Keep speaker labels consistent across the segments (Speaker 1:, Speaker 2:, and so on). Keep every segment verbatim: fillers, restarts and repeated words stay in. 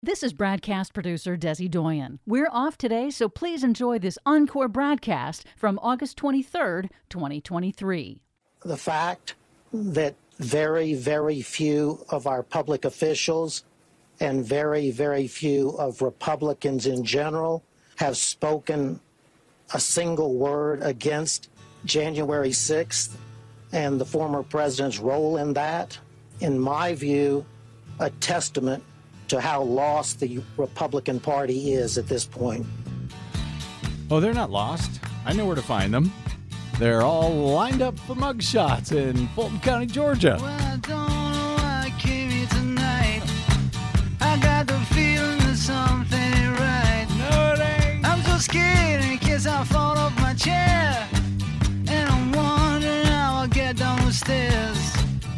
Speaker 1: This is broadcast producer Desi Doyen. We're off today, so please enjoy this encore broadcast from August twenty-third, twenty twenty-three.
Speaker 2: The fact that very, very few of our public officials and very, very few of Republicans in general have spoken a single word against January sixth and the former president's role in that, in my view, a testament to how lost the Republican Party is at this point.
Speaker 3: Oh, they're not lost. I know where to find them. They're all lined up for mugshots in Fulton County, Georgia.
Speaker 4: Well, I don't know why I came here tonight. I got the feeling that something ain't right.
Speaker 3: No, it ain't.
Speaker 4: I'm so scared in case I fall off my chair. And I'm wondering how I'll get down the stairs.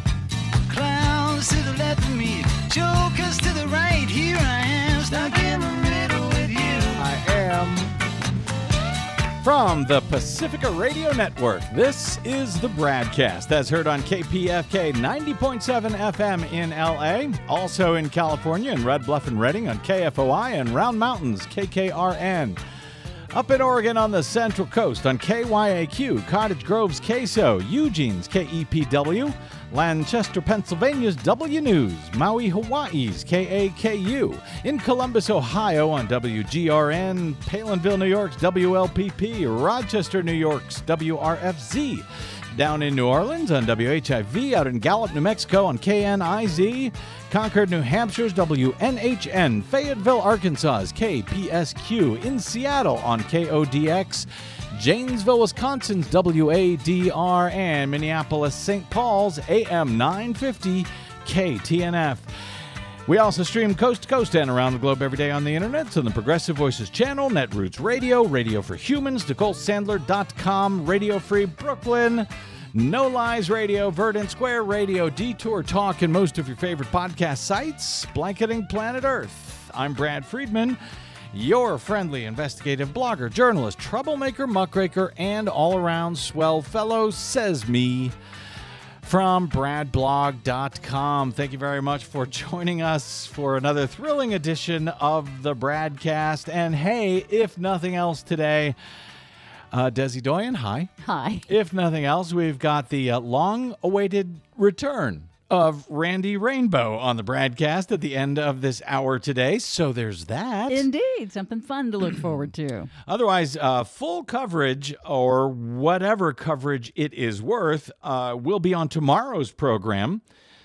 Speaker 4: Clowns to the left of me, jokers to the right. Here I am, stuck in the middle with you.
Speaker 3: I am. From the Pacifica Radio Network, this is the Bradcast, as heard on K P F K ninety point seven F M in L A, also in California in Red Bluff and Redding on K F O I, and Round Mountains, K K R N. Up in Oregon on the Central Coast on K Y A Q, Cottage Grove's K S O, Eugene's K E P W, Lancaster, Pennsylvania's W News, Maui, Hawaii's K A K U, in Columbus, Ohio on W G R N, Palinville, New York's W L P P, Rochester, New York's W R F Z, down in New Orleans on W H I V, out in Gallup, New Mexico on K N I Z, Concord, New Hampshire's W N H N, Fayetteville, Arkansas's K P S Q, in Seattle on K O D X, Janesville, Wisconsin's W A D R, and Minneapolis, Saint Paul's A M nine fifty K T N F. We also stream coast to coast and around the globe every day on the internet on the Progressive Voices channel, Netroots Radio, Radio for Humans, Nicole Sandler dot com, Radio Free Brooklyn, No Lies Radio, Verdant Square Radio, Detour Talk, and most of your favorite podcast sites, blanketing planet Earth. I'm Brad Friedman, your friendly investigative blogger, journalist, troublemaker, muckraker, and all-around swell fellow, says me, from brad blog dot com. Thank you very much for joining us for another thrilling edition of the Bradcast. And hey, if nothing else today, uh, Desi Doyen, hi.
Speaker 1: Hi.
Speaker 3: If nothing else, we've got the uh, long-awaited return of Randy Rainbow on the Bradcast at the end of this hour today. So there's that.
Speaker 1: Indeed, something fun to look forward to.
Speaker 3: Otherwise, uh, full coverage, or whatever coverage it is worth, uh, will be on tomorrow's program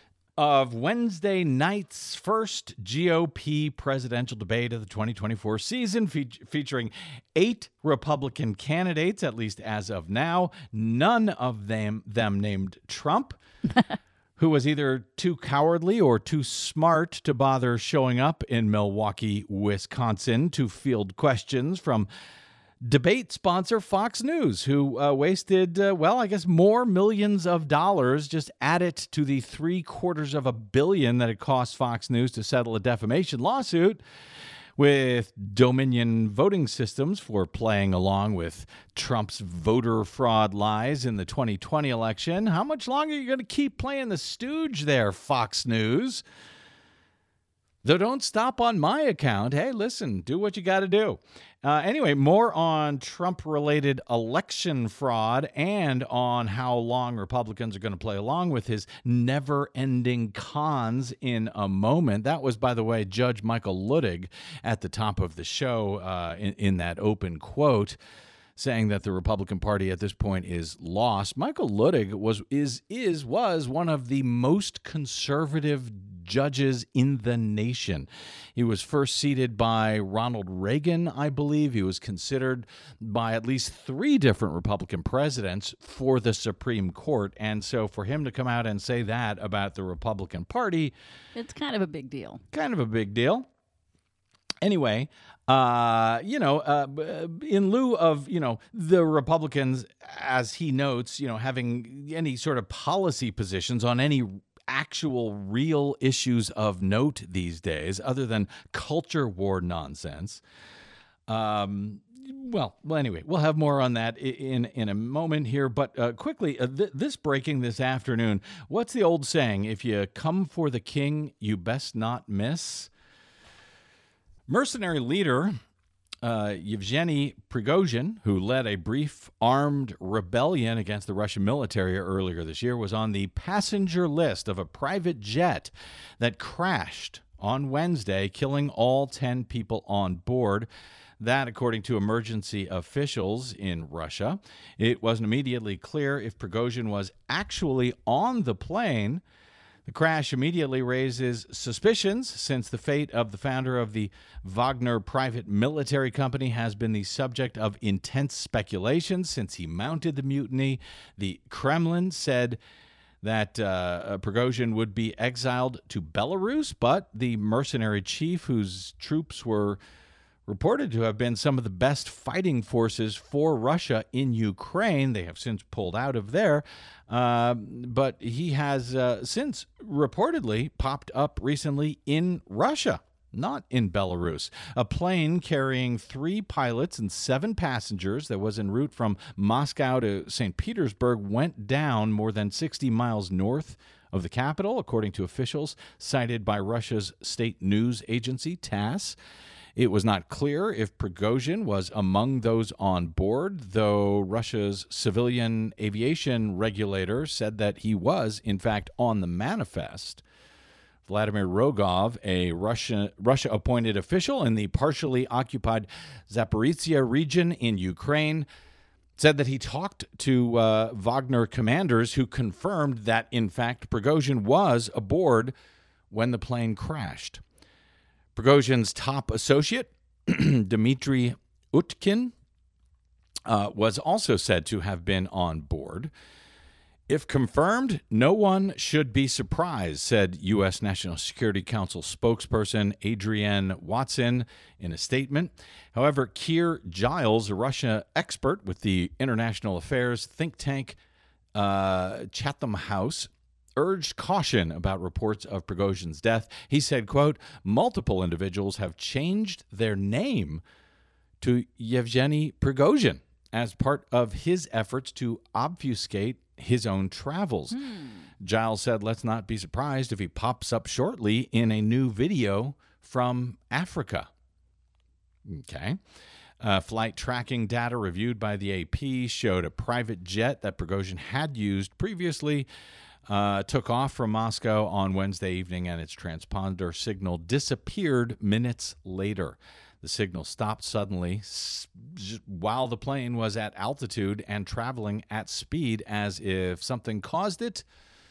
Speaker 3: of Wednesday night's first G O P presidential debate of the twenty twenty-four season, fe- featuring eight Republican candidates, at least as of now, none of them, them named Trump, who was either too cowardly or too smart to bother showing up in Milwaukee, Wisconsin to field questions from debate sponsor Fox News, who uh, wasted, uh, well, I guess more millions of dollars, just add it to the three quarters of a billion that it cost Fox News to settle a defamation lawsuit with Dominion Voting Systems for playing along with Trump's voter fraud lies in the twenty twenty election. How much longer are you going to keep playing the stooge there, Fox News? Though don't stop on my account. Hey, listen, do what you got to do. Uh, anyway, more on Trump-related election fraud and on how long Republicans are going to play along with his never-ending cons in a moment. That was, by the way, Judge Michael Luttig at the top of the show uh, in, in that open quote, saying that the Republican Party at this point is lost. Michael Luttig was is is was one of the most conservative judges in the nation. He was first seated by Ronald Reagan, I believe. He was considered by at least three different Republican presidents for the Supreme Court. And so for him to come out and say that about the Republican Party,
Speaker 1: It's kind of a big deal.
Speaker 3: kind of a big deal. Anyway, uh, you know, uh, in lieu of, you know, the Republicans, as he notes, you know, having any sort of policy positions on any actual real issues of note these days, other than culture war nonsense. Um, well, well, anyway, we'll have more on that in in a moment here. But uh, quickly, uh, th- this breaking this afternoon. What's the old saying? If you come for the king, you best not miss. Mercenary leader uh, Yevgeny Prigozhin, who led a brief armed rebellion against the Russian military earlier this year, was on the passenger list of a private jet that crashed on Wednesday, killing all ten people on board. That, according to emergency officials in Russia. It wasn't immediately clear if Prigozhin was actually on the plane. The crash immediately raises suspicions, since the fate of the founder of the Wagner private military company has been the subject of intense speculation since he mounted the mutiny. The Kremlin said that uh, Prigozhin would be exiled to Belarus, but the mercenary chief, whose troops were reported to have been some of the best fighting forces for Russia in Ukraine. They have since pulled out of there, uh, but he has uh, since reportedly popped up recently in Russia, not in Belarus. A plane carrying three pilots and seven passengers that was en route from Moscow to Saint Petersburg went down more than sixty miles north of the capital, according to officials cited by Russia's state news agency, TASS. It was not clear if Prigozhin was among those on board, though Russia's civilian aviation regulator said that he was, in fact, on the manifest. Vladimir Rogov, a Russia, Russia-appointed official in the partially occupied Zaporizhia region in Ukraine, said that he talked to uh, Wagner commanders who confirmed that, in fact, Prigozhin was aboard when the plane crashed. Prigozhin's top associate, Dmitry Utkin, uh, was also said to have been on board. If confirmed, no one should be surprised, said U S National Security Council spokesperson Adrienne Watson in a statement. However, Keir Giles, a Russia expert with the international affairs think tank uh, Chatham House, urged caution about reports of Prigozhin's death. He said, quote, multiple individuals have changed their name to Yevgeny Prigozhin as part of his efforts to obfuscate his own travels. Hmm. Giles said, let's not be surprised if he pops up shortly in a new video from Africa. Okay. Uh, flight tracking data reviewed by the A P showed a private jet that Prigozhin had used previously Uh, took off from Moscow on Wednesday evening, and its transponder signal disappeared minutes later. The signal stopped suddenly s- while the plane was at altitude and traveling at speed, as if something caused it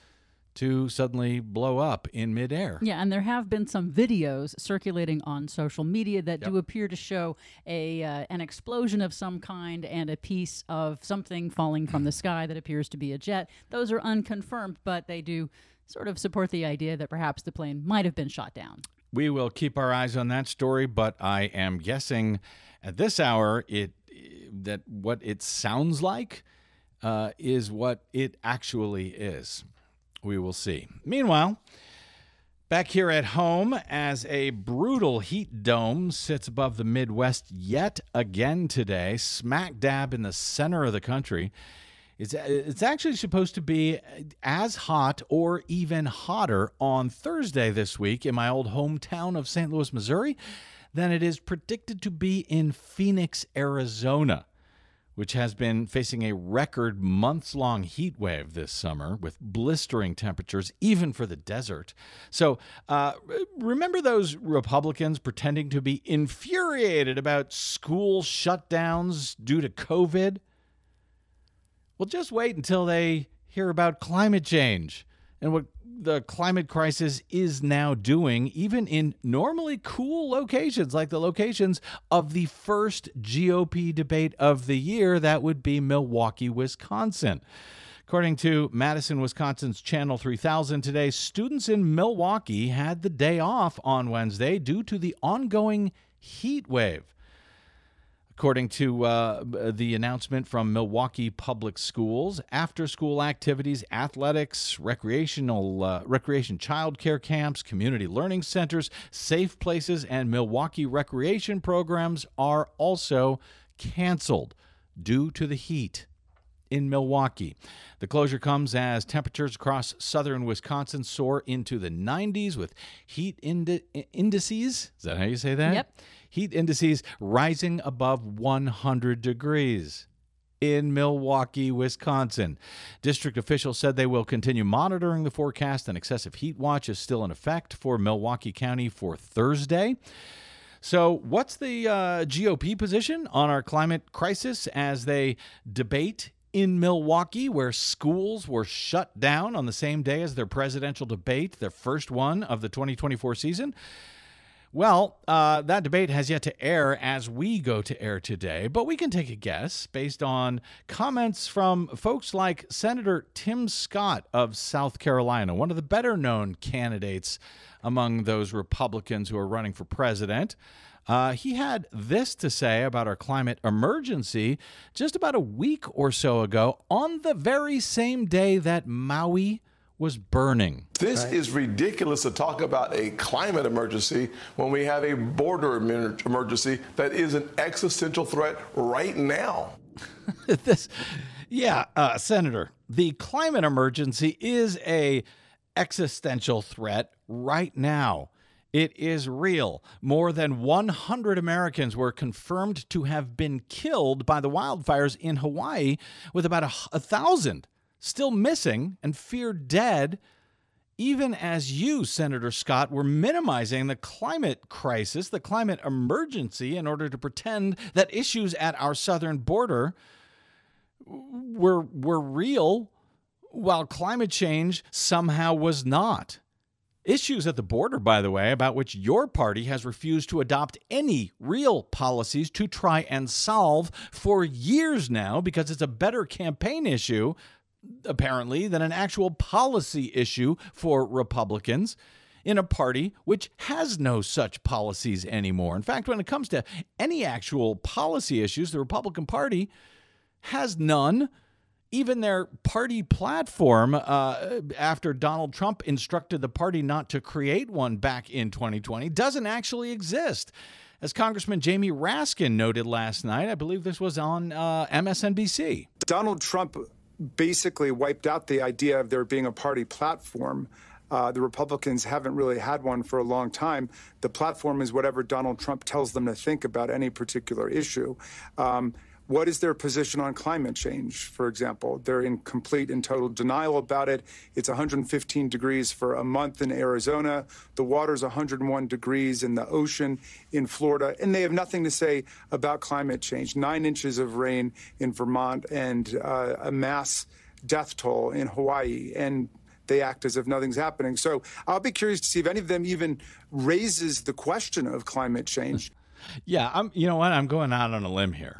Speaker 3: to suddenly blow up in midair.
Speaker 1: Yeah, and there have been some videos circulating on social media that
Speaker 3: Yep.
Speaker 1: do appear to show a uh, an explosion of some kind and a piece of something falling from the sky that appears to be a jet. Those are unconfirmed, but they do sort of support the idea that perhaps the plane might have been shot down.
Speaker 3: We will keep our eyes on that story, but I am guessing at this hour it that what it sounds like uh, is what it actually is. We will see. Meanwhile, back here at home, as a brutal heat dome sits above the Midwest yet again today, smack dab in the center of the country, it's, it's actually supposed to be as hot or even hotter on Thursday this week in my old hometown of Saint Louis, Missouri, than it is predicted to be in Phoenix, Arizona, which has been facing a record months-long heat wave this summer with blistering temperatures, even for the desert. So uh, remember those Republicans pretending to be infuriated about school shutdowns due to COVID? Well, just wait until they hear about climate change and what the climate crisis is now doing, even in normally cool locations, like the locations of the first G O P debate of the year. That would be Milwaukee, Wisconsin. According to Madison, Wisconsin's Channel three thousand today, students in Milwaukee had the day off on Wednesday due to the ongoing heat wave. According to uh, the announcement from Milwaukee Public Schools, after-school activities, athletics, recreational, uh, recreation childcare camps, community learning centers, safe places, and Milwaukee recreation programs are also canceled due to the heat. in Milwaukee. The closure comes as temperatures across southern Wisconsin soar into the nineties with heat indi- indices. Is that how you say that?
Speaker 1: Yep.
Speaker 3: Heat indices rising above one hundred degrees in Milwaukee, Wisconsin. District officials said they will continue monitoring the forecast. An excessive heat watch is still in effect for Milwaukee County for Thursday. So what's the uh, G O P position on our climate crisis as they debate in Milwaukee, where schools were shut down on the same day as their presidential debate, the first one of the twenty twenty-four season? Well, uh, that debate has yet to air as we go to air today, but we can take a guess based on comments from folks like Senator Tim Scott of South Carolina, one of the better-known candidates among those Republicans who are running for president. Uh, he had this to say about our climate emergency just about a week or so ago on the very same day that Maui was burning.
Speaker 5: This right. is ridiculous to talk about a climate emergency when we have a border emergency that is an existential threat right now.
Speaker 3: this, yeah, uh, Senator, the climate emergency is a existential threat right now. It is real. More than one hundred Americans were confirmed to have been killed by the wildfires in Hawaii, with about a, a thousand still missing and feared dead, even as you, Senator Scott, were minimizing the climate crisis, the climate emergency, in order to pretend that issues at our southern border were, were real, while climate change somehow was not. Issues at the border, by the way, about which your party has refused to adopt any real policies to try and solve for years now, because it's a better campaign issue, apparently, than an actual policy issue for Republicans in a party which has no such policies anymore. In fact, when it comes to any actual policy issues, the Republican Party has none. Even their party platform, uh, after Donald Trump instructed the party not to create one back in twenty twenty, doesn't actually exist. As Congressman Jamie Raskin noted last night, I believe this was on uh, M S N B C.
Speaker 6: Donald Trump basically wiped out the idea of there being a party platform. Uh, the Republicans haven't really had one for a long time. The platform is whatever Donald Trump tells them to think about any particular issue. Um, What is their position on climate change, for example? They're in complete and total denial about it. It's one hundred fifteen degrees for a month in Arizona. The water's one hundred one degrees in the ocean in Florida. And they have nothing to say about climate change. Nine inches of rain in Vermont and uh, a mass death toll in Hawaii. And they act as if nothing's happening. So I'll be curious to see if any of them even raises the question of climate change.
Speaker 3: Yeah, I'm, you know what? I'm going out on a limb here.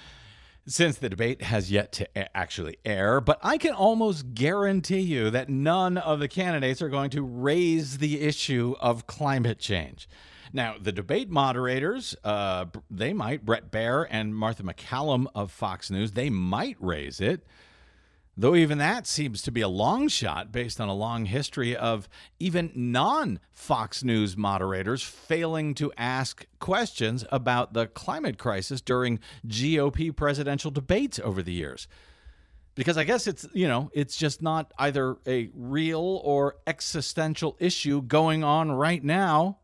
Speaker 3: Since the debate has yet to a- actually air, but I can almost guarantee you that none of the candidates are going to raise the issue of climate change. Now, the debate moderators, uh, they might, Brett Baer and Martha McCallum of Fox News, they might raise it, though even that seems to be a long shot based on a long history of even non-Fox News moderators failing to ask questions about the climate crisis during G O P presidential debates over the years. Because I guess it's, you know, it's just not either a real or existential issue going on right now,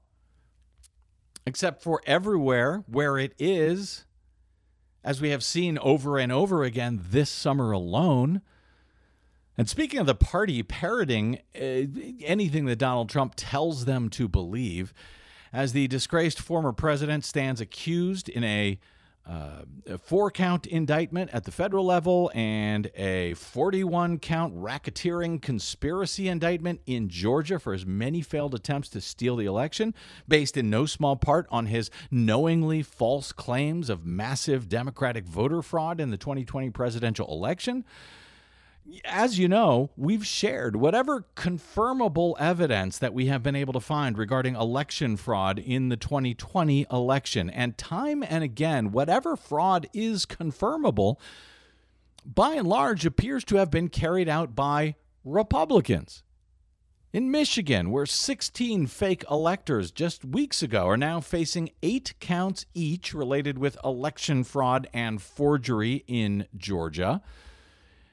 Speaker 3: except for everywhere where it is, as we have seen over and over again this summer alone. And speaking of the party parroting uh, anything that Donald Trump tells them to believe, as the disgraced former president stands accused in a, uh, a four-count indictment at the federal level and a forty-one count racketeering conspiracy indictment in Georgia for his many failed attempts to steal the election, based in no small part on his knowingly false claims of massive Democratic voter fraud in the twenty twenty presidential election. As you know, we've shared whatever confirmable evidence that we have been able to find regarding election fraud in the twenty twenty election. And time and again, whatever fraud is confirmable, by and large, appears to have been carried out by Republicans. In Michigan, where sixteen fake electors just weeks ago are now facing eight counts each related with election fraud and forgery in Georgia.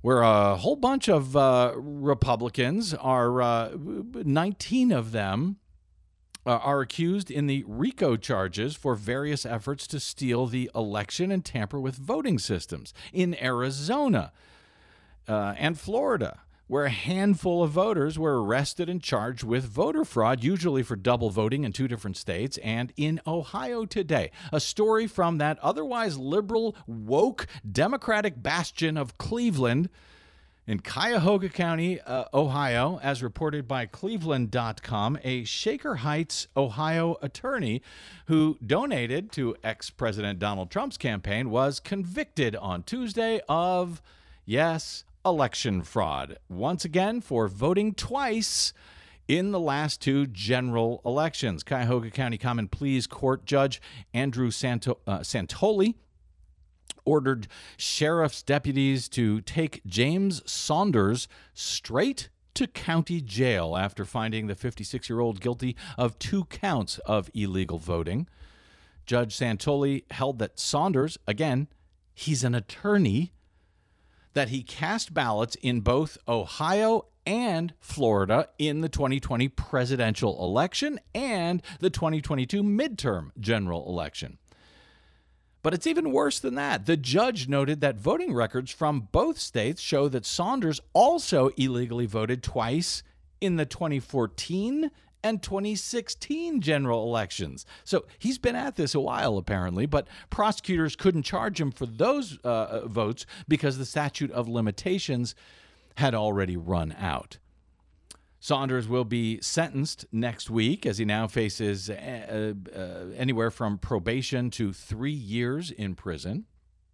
Speaker 3: where a whole bunch of uh, Republicans are, uh, nineteen of them, uh, are accused in the RICO charges for various efforts to steal the election and tamper with voting systems in Arizona uh, and Florida, where a handful of voters were arrested and charged with voter fraud, usually for double voting in two different states, and in Ohio today. A story from that otherwise liberal, woke, Democratic bastion of Cleveland in Cuyahoga County, uh, Ohio, as reported by Cleveland dot com, a Shaker Heights, Ohio attorney who donated to ex-President Donald Trump's campaign was convicted on Tuesday of, yes, election fraud, once again for voting twice in the last two general elections. Cuyahoga County Common Pleas Court Judge Andrew Santo, uh, Santoli ordered sheriff's deputies to take James Saunders straight to county jail after finding the fifty-six-year-old guilty of two counts of illegal voting. Judge Santoli held that Saunders, again, he's an attorney, that he cast ballots in both Ohio and Florida in the twenty twenty presidential election and the twenty twenty-two midterm general election. But it's even worse than that. The judge noted that voting records from both states show that Saunders also illegally voted twice in the twenty fourteen and twenty sixteen general elections. So he's been at this a while, apparently, but prosecutors couldn't charge him for those uh, votes because the statute of limitations had already run out. Saunders will be sentenced next week as he now faces uh, uh, anywhere from probation to three years in prison.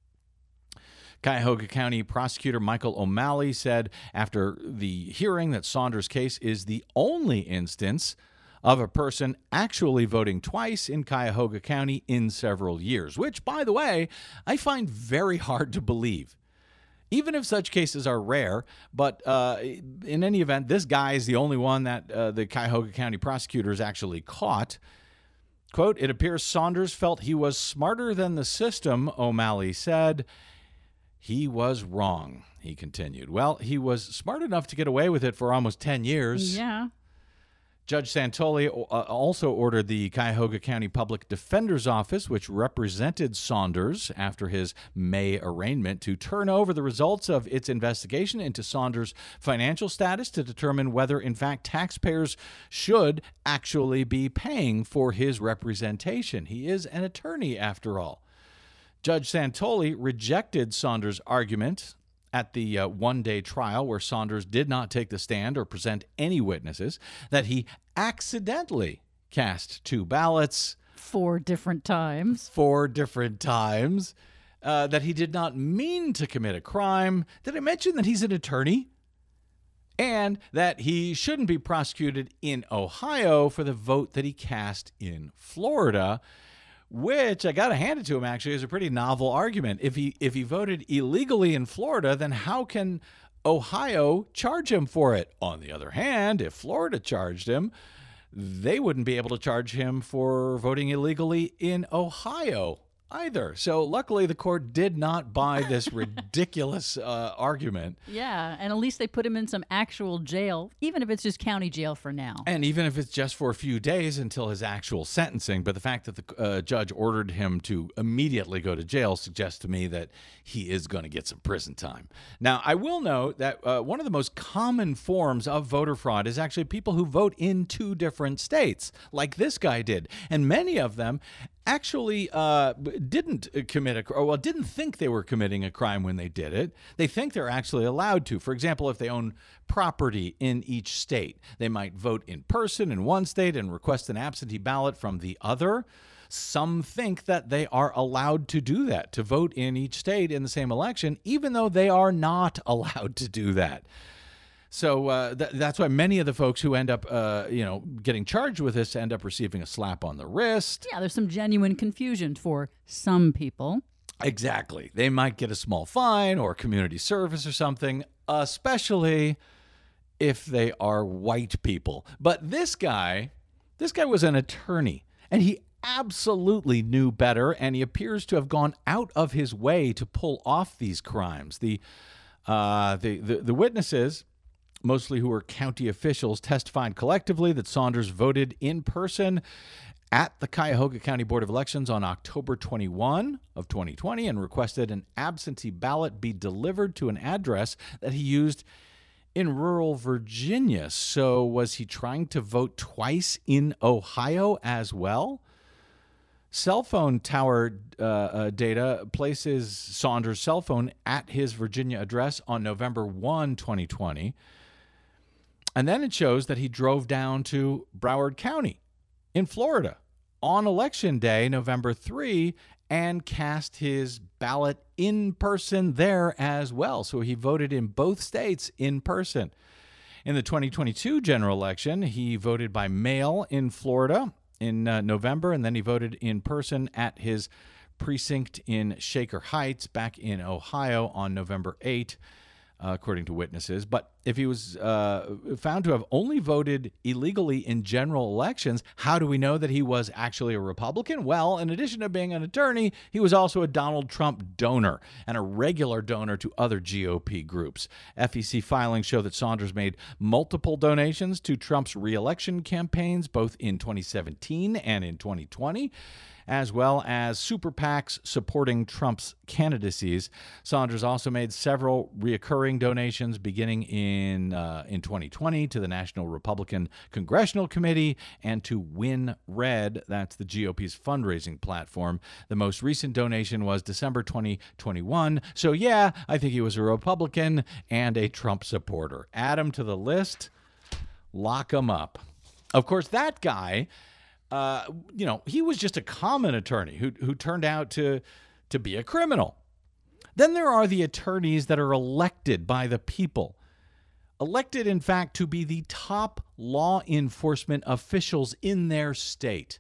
Speaker 3: Cuyahoga County Prosecutor Michael O'Malley said after the hearing that Saunders' case is the only instance of a person actually voting twice in Cuyahoga County in several years, which, by the way, I find very hard to believe. Even if such cases are rare, but uh, in any event, this guy is the only one that uh, the Cuyahoga County prosecutors actually caught. Quote, "It appears Saunders felt he was smarter than the system," O'Malley said. "He was wrong," he continued. Well, he was smart enough to get away with it for almost ten years.
Speaker 1: Yeah.
Speaker 3: Judge Santoli uh, also ordered the Cuyahoga County Public Defender's Office, which represented Saunders after his May arraignment, to turn over the results of its investigation into Saunders' financial status to determine whether, in fact, taxpayers should actually be paying for his representation. He is an attorney, after all. Judge Santoli rejected Saunders' argument at the uh, one-day trial where Saunders did not take the stand or present any witnesses that he accidentally cast two ballots
Speaker 1: Four different times.
Speaker 3: four different times, uh, that he did not mean to commit a crime. Did I mention that he's an attorney? And that he shouldn't be prosecuted in Ohio for the vote that he cast in Florida, which I got to hand it to him, actually, is a pretty novel argument. If he if he voted illegally in Florida, then how can Ohio charge him for it? On the other hand, if Florida charged him, they wouldn't be able to charge him for voting illegally in Ohio either. So luckily, the court did not buy this ridiculous uh, argument.
Speaker 1: Yeah, and at least they put him in some actual jail, even if it's just county jail for now.
Speaker 3: And even if it's just for a few days until his actual sentencing. But the fact that the uh, judge ordered him to immediately go to jail suggests to me that he is going to get some prison time. Now, I will note that uh, one of the most common forms of voter fraud is actually people who vote in two different states, like this guy did. And many of them actually uh, didn't commit a or well didn't think they were committing a crime when they did it. They think they're actually allowed to. For example, if they own property in each state, they might vote in person in one state and request an absentee ballot from the other. Some think that they are allowed to do that, to vote in each state in the same election, even though they are not allowed to do that. So uh, th- that's why many of the folks who end up, uh, you know, getting charged with this end up receiving a slap on the wrist.
Speaker 1: Yeah, there's some genuine confusion for some people.
Speaker 3: Exactly. They might get a small fine or community service or something, especially if they are white people. But this guy, this guy was an attorney, and he absolutely knew better, and he appears to have gone out of his way to pull off these crimes. The Uh, the, the, the witnesses, mostly who were county officials, testified collectively that Saunders voted in person at the Cuyahoga County Board of Elections on October twenty-first of twenty twenty and requested an absentee ballot be delivered to an address that he used in rural Virginia. So was he trying to vote twice in Ohio as well? Cell phone tower uh, uh, data places Saunders' cell phone at his Virginia address on November first, twenty twenty. And then it shows that he drove down to Broward County in Florida on Election Day, November third, and cast his ballot in person there as well. So he voted in both states in person. In the twenty twenty-two general election, he voted by mail in Florida in uh, November, and then he voted in person at his precinct in Shaker Heights back in Ohio on November eighth. Uh, according to witnesses. But if he was uh, found to have only voted illegally in general elections, how do we know that he was actually a Republican? Well, in addition to being an attorney, he was also a Donald Trump donor and a regular donor to other G O P groups. F E C filings show that Saunders made multiple donations to Trump's reelection campaigns, both in twenty seventeen and in twenty twenty. As well as super PACs supporting Trump's candidacies. Saunders also made several reoccurring donations beginning in uh, in twenty twenty to the National Republican Congressional Committee and to Win Red. That's the G O P's fundraising platform. The most recent donation was December twenty twenty-one. So yeah, I think he was a Republican and a Trump supporter. Add him to the list, lock him up. Of course, that guy... Uh, you know, he was just a common attorney who who turned out to to be a criminal. Then there are the attorneys that are elected by the people. Elected, in fact, to be the top law enforcement officials in their state.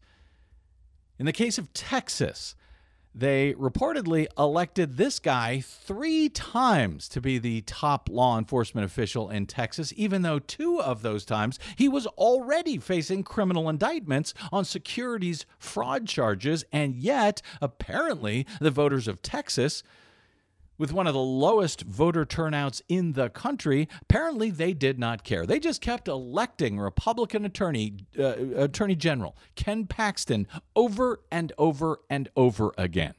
Speaker 3: In the case of Texas, they reportedly elected this guy three times to be the top law enforcement official in Texas, even though two of those times he was already facing criminal indictments on securities fraud charges. And yet, apparently, the voters of Texas, with one of the lowest voter turnouts in the country, apparently they did not care. They just kept electing Republican Attorney uh, Attorney General Ken Paxton over and over and over again.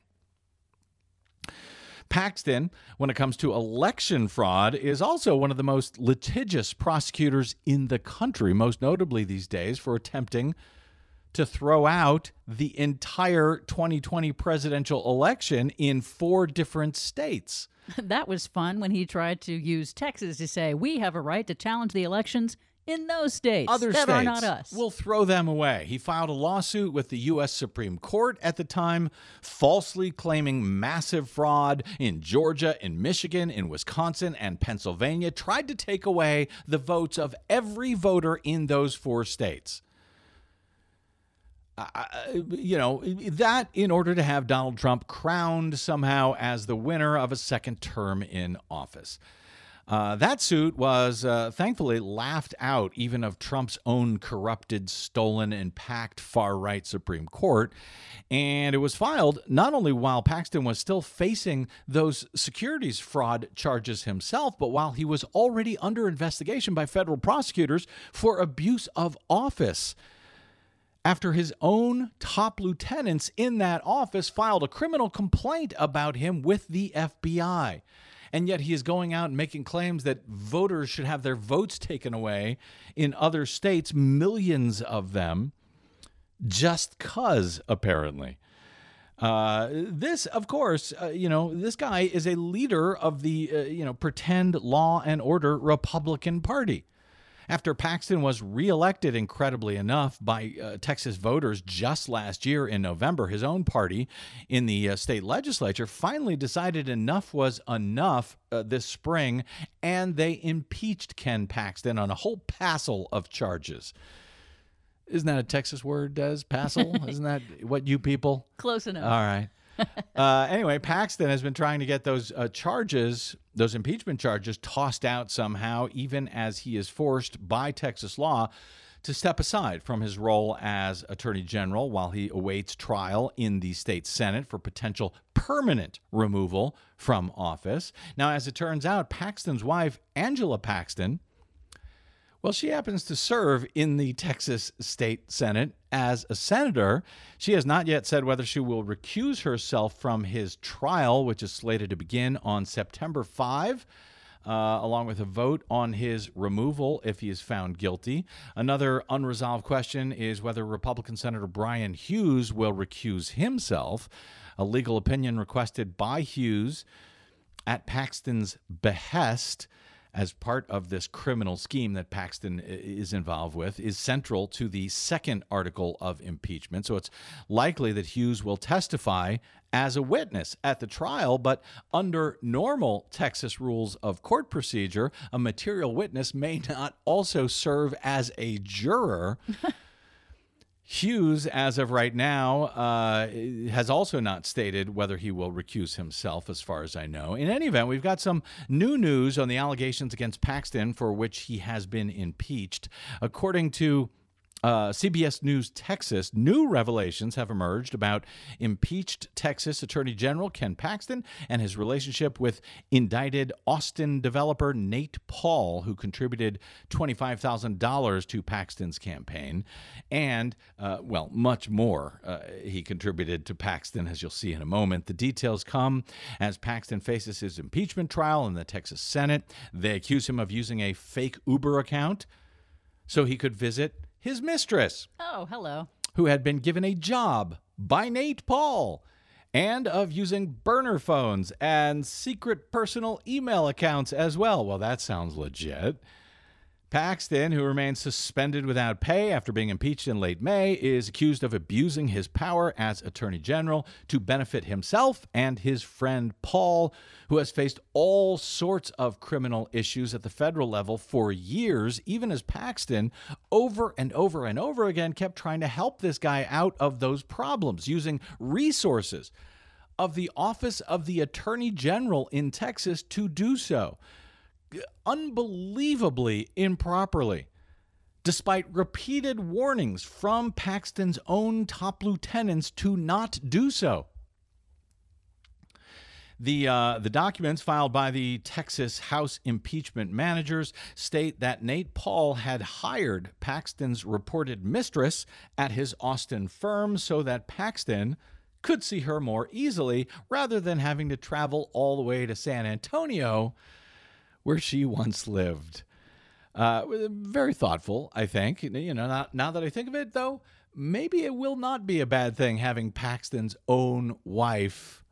Speaker 3: Paxton, when it comes to election fraud, is also one of the most litigious prosecutors in the country, most notably these days for attempting to throw out the entire twenty twenty presidential election in four different states.
Speaker 1: That was fun when he tried to use Texas to say, we have a right to challenge the elections in those states
Speaker 3: Other
Speaker 1: that
Speaker 3: states
Speaker 1: are not us.
Speaker 3: We'll throw them away. He filed a lawsuit with the U S Supreme Court at the time, falsely claiming massive fraud in Georgia, in Michigan, in Wisconsin, and Pennsylvania, tried to take away the votes of every voter in those four states. Uh, you know, that in order to have Donald Trump crowned somehow as the winner of a second term in office. Uh, that suit was uh, thankfully laughed out even of Trump's own corrupted, stolen, and packed far-right Supreme Court. And it was filed not only while Paxton was still facing those securities fraud charges himself, but while he was already under investigation by federal prosecutors for abuse of office, after his own top lieutenants in that office filed a criminal complaint about him with the F B I. And yet he is going out and making claims that voters should have their votes taken away in other states, millions of them, just cause, apparently. Uh, this, of course, uh, you know, this guy is a leader of the, uh, you know, pretend law and order Republican Party. After Paxton was reelected, incredibly enough, by uh, Texas voters just last year in November, his own party in the uh, state legislature finally decided enough was enough uh, this spring, and they impeached Ken Paxton on a whole passel of charges. Isn't that a Texas word, Des? Passel? Isn't that what you people?
Speaker 1: Close enough.
Speaker 3: All right. uh, anyway, Paxton has been trying to get those uh, charges, those impeachment charges, tossed out somehow, even as he is forced by Texas law to step aside from his role as Attorney General while he awaits trial in the state Senate for potential permanent removal from office. Now, as it turns out, Paxton's wife, Angela Paxton, well, she happens to serve in the Texas State Senate as a senator. She has not yet said whether she will recuse herself from his trial, which is slated to begin on September fifth. Uh, along with a vote on his removal if he is found guilty. Another unresolved question is whether Republican Senator Brian Hughes will recuse himself. A legal opinion requested by Hughes at Paxton's behest as part of this criminal scheme that Paxton is involved with is central to the second article of impeachment. So it's likely that Hughes will testify as a witness at the trial, but under normal Texas rules of court procedure, a material witness may not also serve as a juror. Hughes, as of right now, uh, has also not stated whether he will recuse himself, as far as I know. In any event, we've got some new news on the allegations against Paxton for which he has been impeached. According to Uh, C B S News Texas, new revelations have emerged about impeached Texas Attorney General Ken Paxton and his relationship with indicted Austin developer Nate Paul, who contributed twenty-five thousand dollars to Paxton's campaign. And, uh, well, much more uh, he contributed to Paxton, as you'll see in a moment. The details come as Paxton faces his impeachment trial in the Texas Senate. They accuse him of using a fake Uber account so he could visit his mistress,
Speaker 1: Oh, hello.
Speaker 3: who had been given a job by Nate Paul, and of using burner phones and secret personal email accounts as well. Well, that sounds legit. Paxton, who remains suspended without pay after being impeached in late May, is accused of abusing his power as Attorney General to benefit himself and his friend Paul, who has faced all sorts of criminal issues at the federal level for years, even as Paxton over and over and over again kept trying to help this guy out of those problems using resources of the Office of the Attorney General in Texas to do so. Unbelievably improperly, despite repeated warnings from Paxton's own top lieutenants to not do so. The uh, the documents filed by the Texas House impeachment managers state that Nate Paul had hired Paxton's reported mistress at his Austin firm so that Paxton could see her more easily rather than having to travel all the way to San Antonio, where she once lived. Uh, very thoughtful, I think. You know, now, now that I think of it, though, maybe it will not be a bad thing having Paxton's own wife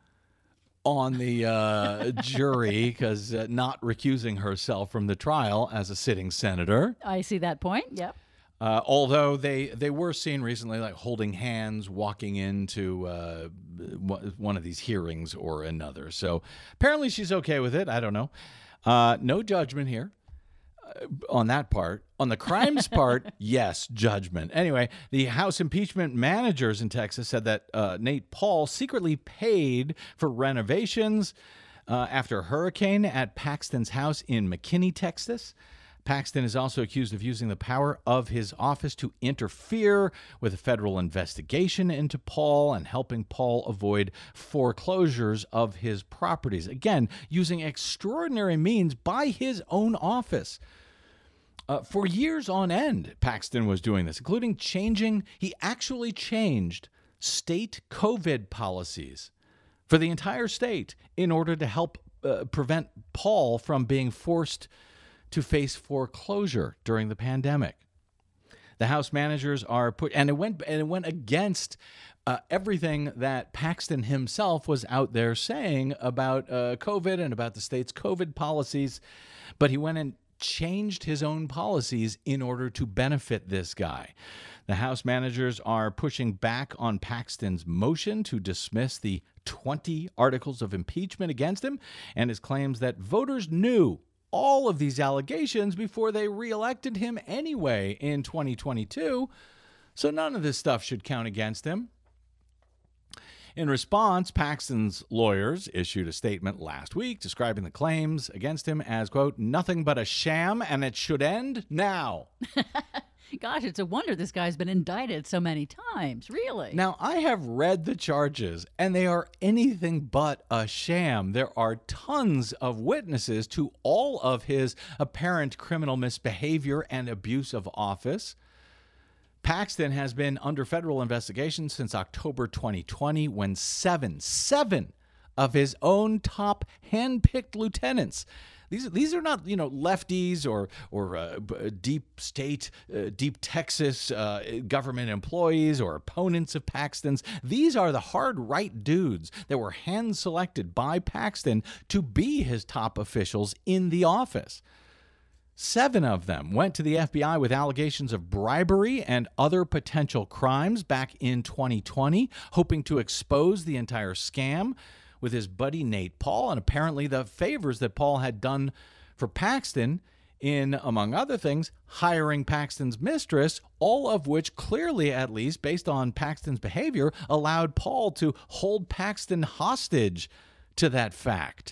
Speaker 3: on the uh, jury, because uh, not recusing herself from the trial as a sitting senator.
Speaker 1: I see that point. Yep.
Speaker 3: Uh, although they, they were seen recently like holding hands, walking into uh, one of these hearings or another. So apparently she's okay with it. I don't know. Uh, no judgment here uh, on that part. On the crimes part, yes, judgment. Anyway, the House impeachment managers in Texas said that uh, Nate Paul secretly paid for renovations uh, after a hurricane at Paxton's house in McKinney, Texas. Paxton is also accused of using the power of his office to interfere with a federal investigation into Paul and helping Paul avoid foreclosures of his properties. Again, using extraordinary means by his own office. Uh, for years on end, Paxton was doing this, including changing, he actually changed state COVID policies for the entire state in order to help uh, prevent Paul from being forced to face foreclosure during the pandemic. The House managers are put, and it went and it went against uh, everything that Paxton himself was out there saying about uh, COVID and about the state's COVID policies, but he went and changed his own policies in order to benefit this guy. The House managers are pushing back on Paxton's motion to dismiss the twenty articles of impeachment against him and his claims that voters knew all of these allegations before they reelected him anyway in twenty twenty-two, so none of this stuff should count against him. In response, Paxton's lawyers issued a statement last week describing the claims against him as, quote, nothing but a sham and it should end now.
Speaker 1: Gosh, it's a wonder this guy's been indicted so many times, really.
Speaker 3: Now, I have read the charges, and they are anything but a sham. There are tons of witnesses to all of his apparent criminal misbehavior and abuse of office. Paxton has been under federal investigation since October twenty twenty, when seven, seven of his own top hand-picked lieutenants, These these are not, you know, lefties or or uh, deep state, uh, deep Texas uh, government employees or opponents of Paxton's. These are the hard right dudes that were hand selected by Paxton to be his top officials in the office. Seven of them went to the F B I with allegations of bribery and other potential crimes back in twenty twenty, hoping to expose the entire scam with his buddy Nate Paul, and apparently the favors that Paul had done for Paxton in, among other things, hiring Paxton's mistress, all of which clearly, at least based on Paxton's behavior, allowed Paul to hold Paxton hostage to that fact.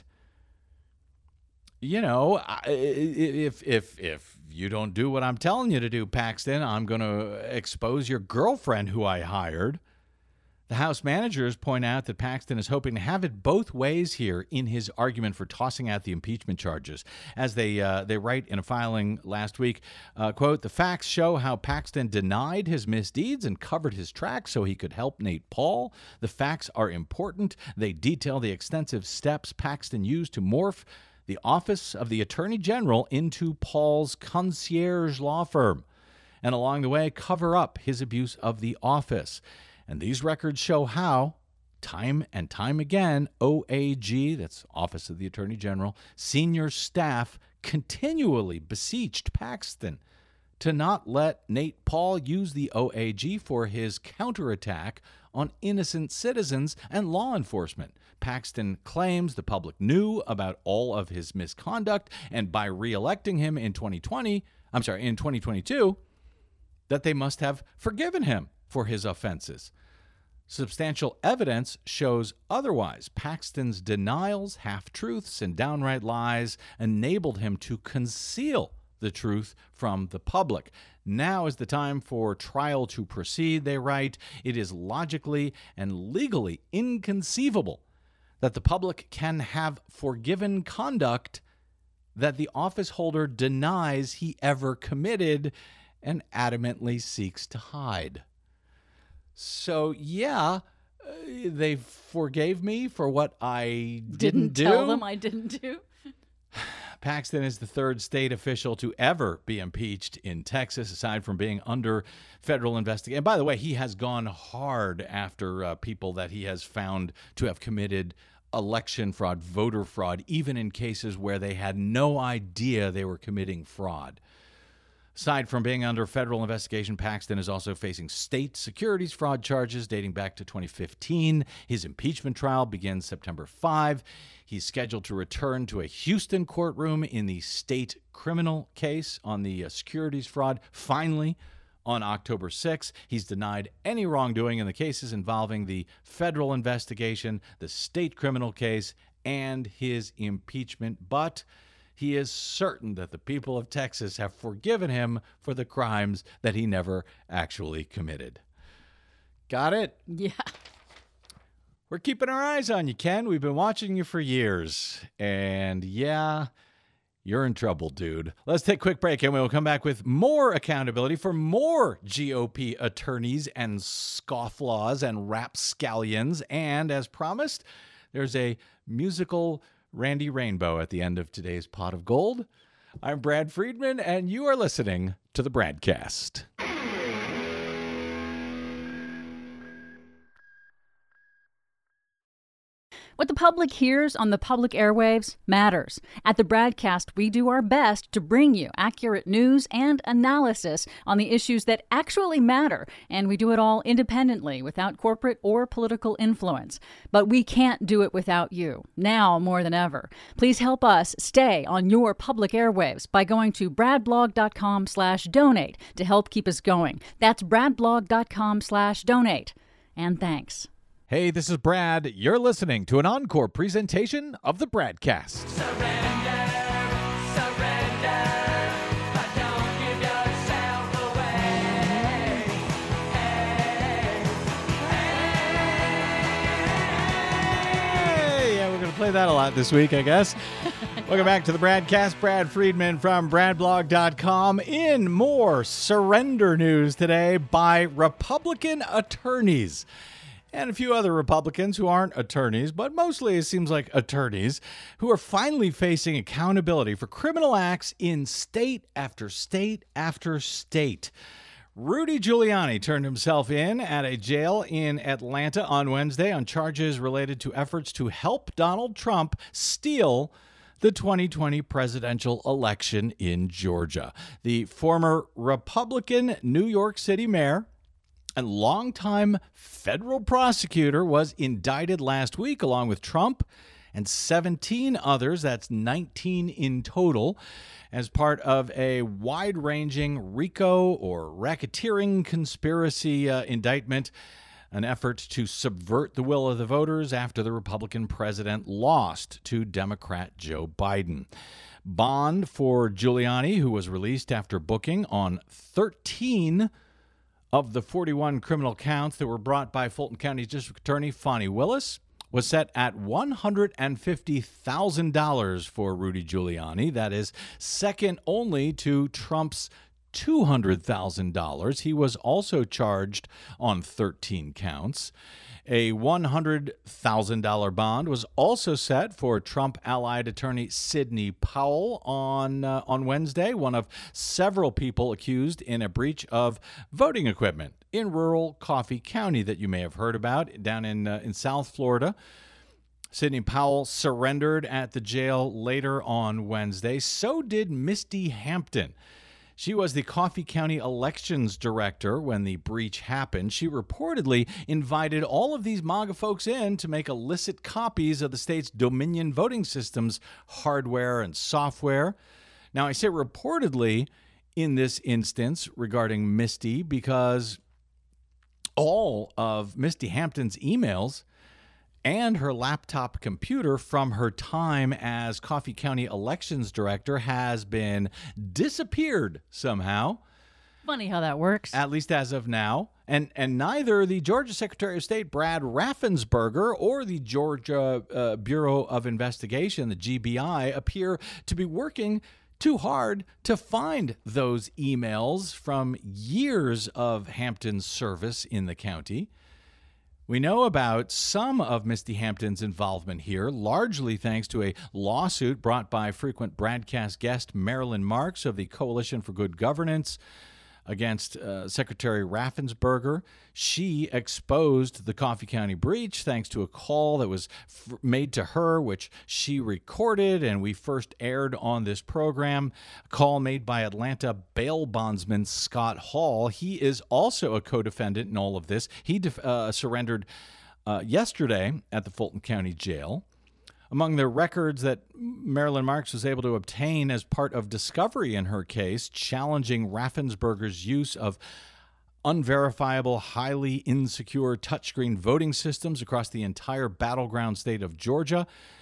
Speaker 3: You know, if if if you don't do what I'm telling you to do, Paxton, I'm going to expose your girlfriend who I hired. The House managers point out that Paxton is hoping to have it both ways here in his argument for tossing out the impeachment charges. As they uh, they write in a filing last week, uh, quote, "The facts show how Paxton denied his misdeeds and covered his tracks so he could help Nate Paul. The facts are important. They detail the extensive steps Paxton used to morph the office of the Attorney General into Paul's concierge law firm, and along the way cover up his abuse of the office. And these records show how, time and time again, O A G, that's Office of the Attorney General, senior staff continually beseeched Paxton to not let Nate Paul use the O A G for his counterattack on innocent citizens and law enforcement. Paxton claims the public knew about all of his misconduct, and by re-electing him in twenty twenty, I'm sorry, in twenty twenty-two, that they must have forgiven him for his offenses. Substantial evidence shows otherwise. Paxton's denials, half-truths, and downright lies enabled him to conceal the truth from the public. Now is the time for trial to proceed, they write. It is logically and legally inconceivable that the public can have forgiven conduct that the office holder denies he ever committed and adamantly seeks to hide." So, yeah, uh, they forgave me for what I didn't,
Speaker 1: Didn't
Speaker 3: do.
Speaker 1: tell them I didn't do.
Speaker 3: Paxton is the third state official to ever be impeached in Texas, aside from being under federal investigation. And by the way, he has gone hard after uh, people that he has found to have committed election fraud, voter fraud, even in cases where they had no idea they were committing fraud. Aside from being under federal investigation, Paxton is also facing state securities fraud charges dating back to twenty fifteen. His impeachment trial begins September fifth. He's scheduled to return to a Houston courtroom in the state criminal case on the uh, securities fraud finally on October sixth. He's denied any wrongdoing in the cases involving the federal investigation, the state criminal case, and his impeachment, but he is certain that the people of Texas have forgiven him for the crimes that he never actually committed. Got it?
Speaker 1: Yeah.
Speaker 3: We're keeping our eyes on you, Ken. We've been watching you for years. And yeah, you're in trouble, dude. Let's take a quick break and we'll come back with more accountability for more G O P attorneys and scofflaws and rapscallions. And as promised, there's a musical Randy Rainbow at the end of today's Pot of Gold. I'm Brad Friedman, and you are listening to the Bradcast.
Speaker 1: What the public hears on the public airwaves matters. At the Bradcast, we do our best to bring you accurate news and analysis on the issues that actually matter, and we do it all independently, without corporate or political influence. But we can't do it without you, now more than ever. Please help us stay on your public airwaves by going to bradblog.com slash donate to help keep us going. That's bradblog.com slash donate. And thanks.
Speaker 3: Hey, this is Brad. You're listening to an encore presentation of the Bradcast.
Speaker 7: Surrender, surrender, but don't give yourself away.
Speaker 3: say that a lot this week, I guess. Welcome back to the Bradcast. Brad Friedman from brad blog dot com. In more surrender news today by Republican attorneys and a few other Republicans who aren't attorneys, but mostly it seems like attorneys, who are finally facing accountability for criminal acts in state after state after state. Rudy Giuliani turned himself in at a jail in Atlanta on Wednesday on charges related to efforts to help Donald Trump steal the twenty twenty presidential election in Georgia. The former Republican New York City mayor and longtime federal prosecutor was indicted last week along with Trump and seventeen others, that's nineteen in total, as part of a wide-ranging RICO or racketeering conspiracy uh, indictment, an effort to subvert the will of the voters after the Republican president lost to Democrat Joe Biden. Bond for Giuliani, who was released after booking on thirteen of the forty-one criminal counts that were brought by Fulton County District Attorney Fani Willis, was set at one hundred fifty thousand dollars for Rudy Giuliani. That is second only to Trump's two hundred thousand dollars. He was also charged on thirteen counts. A one hundred thousand dollars bond was also set for Trump-allied attorney Sidney Powell on uh, on Wednesday, one of several people accused in a breach of voting equipment in rural Coffee County that you may have heard about down in uh, in South Florida. Sidney Powell surrendered at the jail later on Wednesday. So did Misty Hampton. She was the Coffee County elections director when the breach happened. She reportedly invited all of these MAGA folks in to make illicit copies of the state's Dominion voting system's hardware and software. Now, I say reportedly in this instance regarding Misty because all of Misty Hampton's emails and her laptop computer from her time as Coffee County elections director has been disappeared somehow.
Speaker 1: Funny how that works.
Speaker 3: At least as of now. And and neither the Georgia Secretary of State, Brad Raffensperger, or the Georgia uh, Bureau of Investigation, the G B I, appear to be working too hard to find those emails from years of Hampton's service in the county. We know about some of Misty Hampton's involvement here, largely thanks to a lawsuit brought by frequent Bradcast guest Marilyn Marks of the Coalition for Good Governance against uh, Secretary Raffensperger. She exposed the Coffee County breach thanks to a call that was f- made to her, which she recorded, and we first aired on this program. A call made by Atlanta bail bondsman Scott Hall. He is also a co-defendant in all of this. He def- uh, surrendered uh, yesterday at the Fulton County Jail. Among the records that Marilyn Marks was able to obtain as part of discovery in her case, challenging Raffensperger's use of unverifiable, highly insecure touchscreen voting systems across the entire battleground state of Georgia,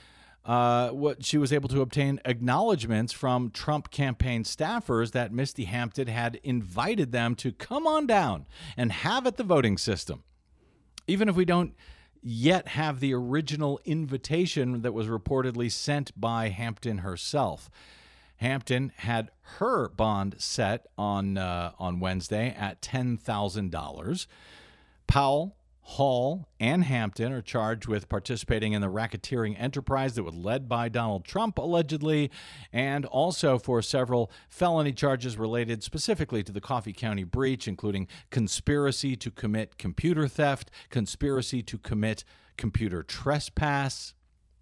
Speaker 3: uh, what she was able to obtain acknowledgments from Trump campaign staffers that Misty Hampton had invited them to come on down and have at the voting system. Even if we don't yet have the original invitation that was reportedly sent by Hampton herself. Hampton had her bond set on uh, on Wednesday at ten thousand dollars. Powell, Hall, and Hampton are charged with participating in the racketeering enterprise that was led by Donald Trump, allegedly, and also for several felony charges related specifically to the Coffee County breach, including conspiracy to commit computer theft, conspiracy to commit computer trespass,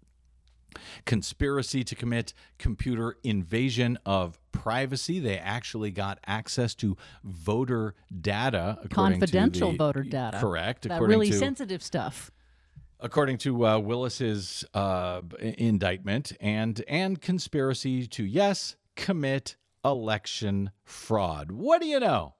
Speaker 3: conspiracy to commit computer invasion of privacy. They actually got access to voter data.
Speaker 1: Confidential
Speaker 3: to the,
Speaker 1: voter data.
Speaker 3: Correct.
Speaker 1: That
Speaker 3: according
Speaker 1: really
Speaker 3: to,
Speaker 1: sensitive stuff.
Speaker 3: According to uh, Willis's uh, indictment, and and conspiracy to, yes, commit election fraud. What do you know?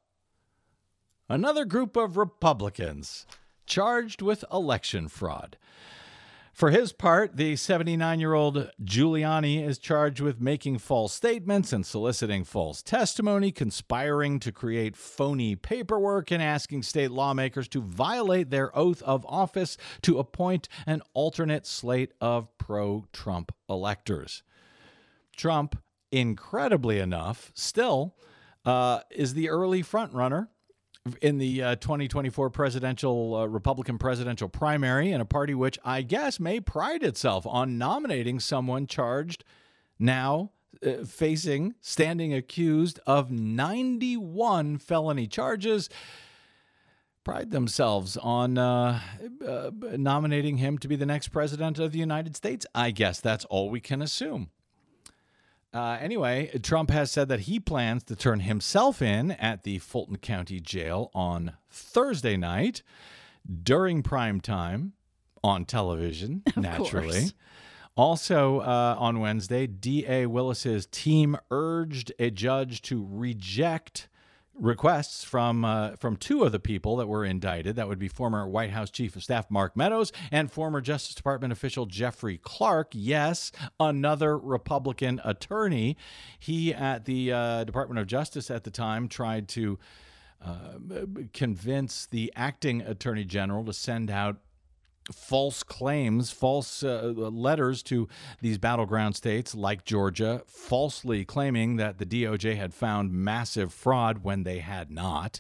Speaker 3: Another group of Republicans charged with election fraud. For his part, the seventy-nine-year-old Giuliani is charged with making false statements and soliciting false testimony, conspiring to create phony paperwork, and asking state lawmakers to violate their oath of office to appoint an alternate slate of pro-Trump electors. Trump, incredibly enough, still uh, is the early frontrunner in the uh, twenty twenty-four presidential uh, Republican presidential primary, in a party which I guess may pride itself on nominating someone charged now uh, facing, standing accused of ninety-one felony charges, pride themselves on uh, uh, nominating him to be the next president of the United States. I guess that's all we can assume. Uh, anyway, Trump has said that he plans to turn himself in at the Fulton County Jail on Thursday night during prime time on television,
Speaker 1: Of
Speaker 3: naturally.
Speaker 1: course.
Speaker 3: Also uh, on Wednesday, D A Willis's team urged a judge to reject requests from uh, from two of the people that were indicted. That would be former White House Chief of Staff Mark Meadows and former Justice Department official Jeffrey Clark. Yes, another Republican attorney. He, at the uh, Department of Justice at the time, tried to uh, convince the acting attorney general to send out false claims, false uh, letters to these battleground states like Georgia, falsely claiming that the D O J had found massive fraud when they had not.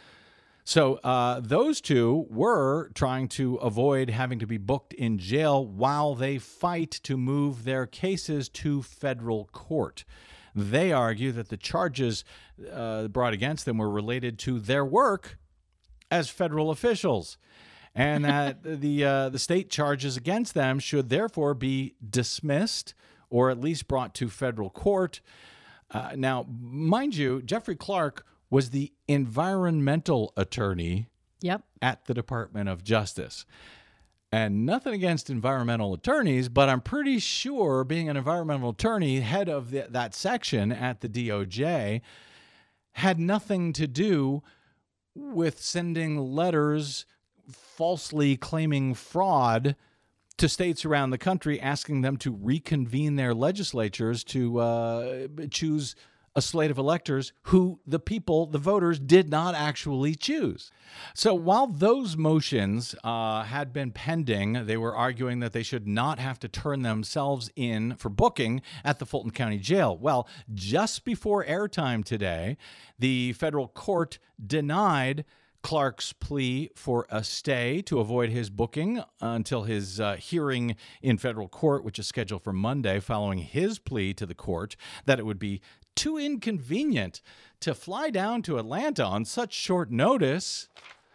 Speaker 3: So uh, those two were trying to avoid having to be booked in jail while they fight to move their cases to federal court. They argue that the charges uh, brought against them were related to their work as federal officials, and that the uh, the state charges against them should therefore be dismissed or at least brought to federal court. Uh, now, mind you, Jeffrey Clark was the environmental attorney
Speaker 1: Yep.
Speaker 3: at the Department of Justice. And nothing against environmental attorneys, but I'm pretty sure being an environmental attorney, head of the, that section at the D O J, had nothing to do with sending letters falsely claiming fraud to states around the country, asking them to reconvene their legislatures to uh, choose a slate of electors who the people, the voters, did not actually choose. So while those motions uh, had been pending, they were arguing that they should not have to turn themselves in for booking at the Fulton County Jail. Well, just before airtime today, the federal court denied Clark's plea for a stay to avoid his booking until his uh, hearing in federal court, which is scheduled for Monday, following his plea to the court that it would be too inconvenient to fly down to Atlanta on such short notice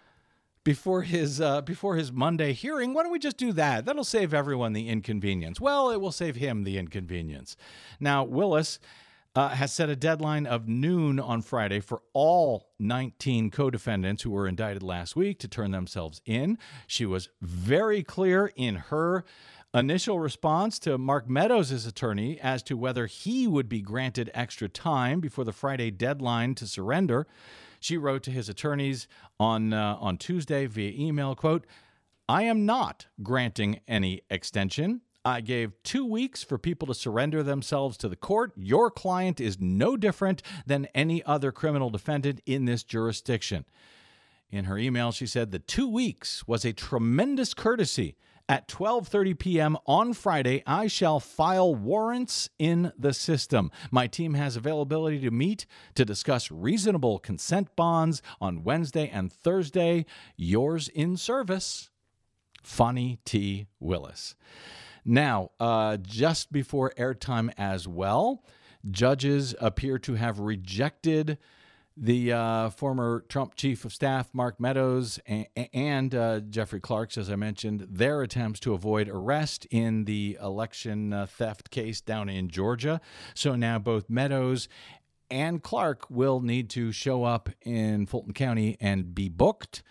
Speaker 3: before his uh, before his Monday hearing. Why don't we just do that? That'll save everyone the inconvenience. Well, it will save him the inconvenience. Now, Willis Uh, has set a deadline of noon on Friday for all nineteen co-defendants who were indicted last week to turn themselves in. She was very clear in her initial response to Mark Meadows' attorney as to whether he would be granted extra time before the Friday deadline to surrender. She wrote to his attorneys on uh, on Tuesday via email, quote, "I am not granting any extension. I gave two weeks for people to surrender themselves to the court. Your client is no different than any other criminal defendant in this jurisdiction." In her email, she said the two weeks was a tremendous courtesy. At twelve thirty p.m. on Friday, I shall file warrants in the system. My team has availability to meet to discuss reasonable consent bonds on Wednesday and Thursday. Yours in service, Fani T. Willis. Now, uh, just before airtime as well, judges appear to have rejected the uh, former Trump chief of staff, Mark Meadows, and, and uh, Jeffrey Clark's, as I mentioned, their attempts to avoid arrest in the election uh, theft case down in Georgia. So now both Meadows and Clark will need to show up in Fulton County and be booked,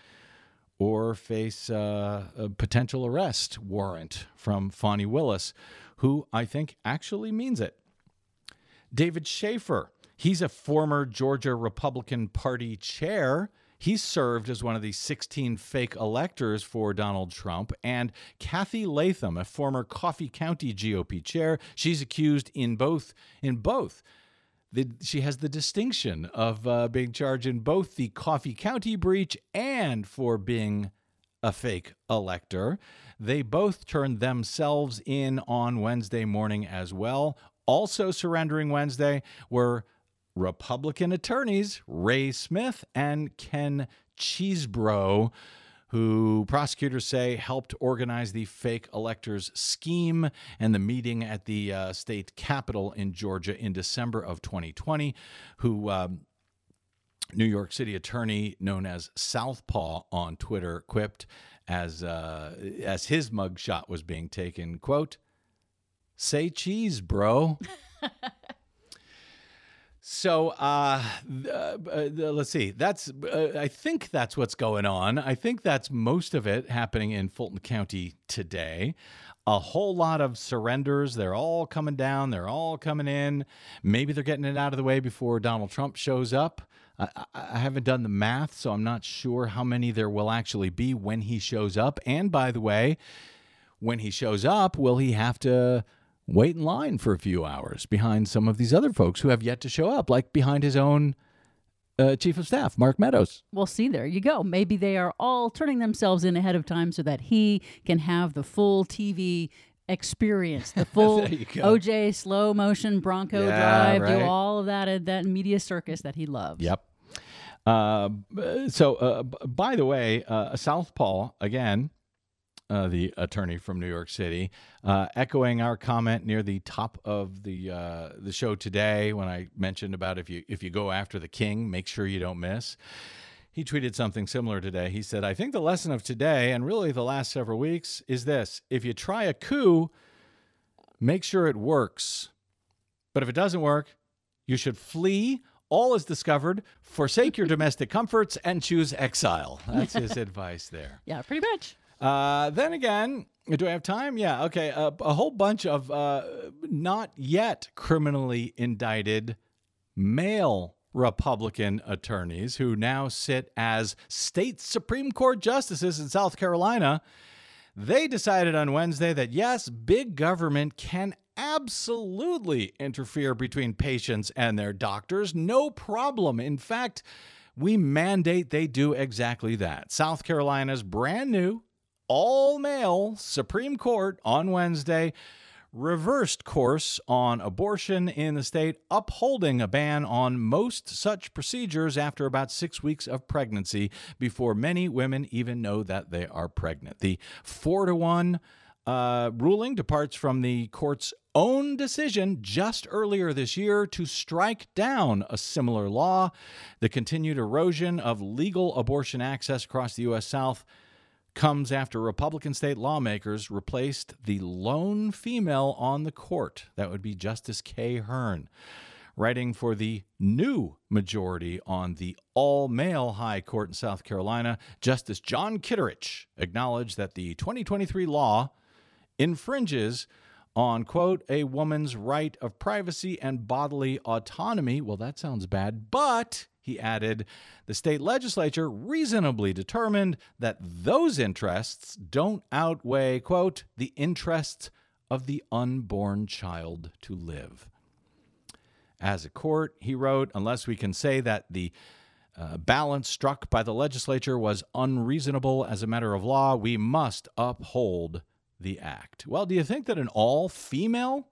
Speaker 3: or face uh, a potential arrest warrant from Fani Willis, who I think actually means it. David Schaefer, he's a former Georgia Republican Party chair. He served as one of the sixteen fake electors for Donald Trump. And Kathy Latham, a former Coffee County G O P chair, she's accused in both in both. The, she has the distinction of uh, being charged in both the Coffee County breach and for being a fake elector. They both turned themselves in on Wednesday morning as well. Also surrendering Wednesday were Republican attorneys Ray Smith and Ken Cheesebro, who prosecutors say helped organize the fake electors scheme and the meeting at the uh, state capitol in Georgia in December of twenty twenty, who um, New York City attorney known as Southpaw on Twitter quipped as, uh, as his mugshot was being taken, quote, "Say cheese, bro." So uh, uh, uh, let's see. That's uh, I think that's what's going on. I think that's most of it happening in Fulton County today. A whole lot of surrenders. They're all coming down. They're all coming in. Maybe they're getting it out of the way before Donald Trump shows up. I, I haven't done the math, so I'm not sure how many there will actually be when he shows up. And by the way, when he shows up, will he have to wait in line for a few hours behind some of these other folks who have yet to show up, like behind his own uh, chief of staff, Mark Meadows?
Speaker 1: Well, see, there you go. Maybe they are all turning themselves in ahead of time so that he can have the full T V experience, the full O J slow motion Bronco
Speaker 3: Yeah,
Speaker 1: drive,
Speaker 3: right.
Speaker 1: do all of that at that media circus that he loves.
Speaker 3: Yep. Uh, so, uh, b- by the way, uh, Southpaw, again, Uh, the attorney from New York City, uh, echoing our comment near the top of the uh, the show today when I mentioned about if you if you go after the king, make sure you don't miss. He tweeted something similar today. He said, "I think the lesson of today, and really the last several weeks, is this: if you try a coup, make sure it works. But if it doesn't work, you should flee. All is discovered. Forsake your domestic comforts and choose exile." That's his advice there.
Speaker 1: Yeah, pretty much.
Speaker 3: Uh, then again, do I have time? Yeah, okay. Uh, a whole bunch of uh, not yet criminally indicted male Republican attorneys who now sit as state Supreme Court justices in South Carolina. They decided on Wednesday that, yes, big government can absolutely interfere between patients and their doctors. No problem. In fact, we mandate they do exactly that. South Carolina's brand new all-male Supreme Court on Wednesday reversed course on abortion in the state, upholding a ban on most such procedures after about six weeks of pregnancy before many women even know that they are pregnant. The four to one uh, ruling departs from the court's own decision just earlier this year to strike down a similar law. The continued erosion of legal abortion access across the U S South comes after Republican state lawmakers replaced the lone female on the court. That would be Justice Kay Hearn. Writing for the new majority on the all-male high court in South Carolina, Justice John Kitterich acknowledged that the twenty twenty-three law infringes on, quote, a woman's right of privacy and bodily autonomy. Well, that sounds bad, but he added, the state legislature reasonably determined that those interests don't outweigh, quote, the interests of the unborn child to live. As a court, he wrote, unless we can say that the uh, balance struck by the legislature was unreasonable as a matter of law, we must uphold the act. Well, do you think that an all-female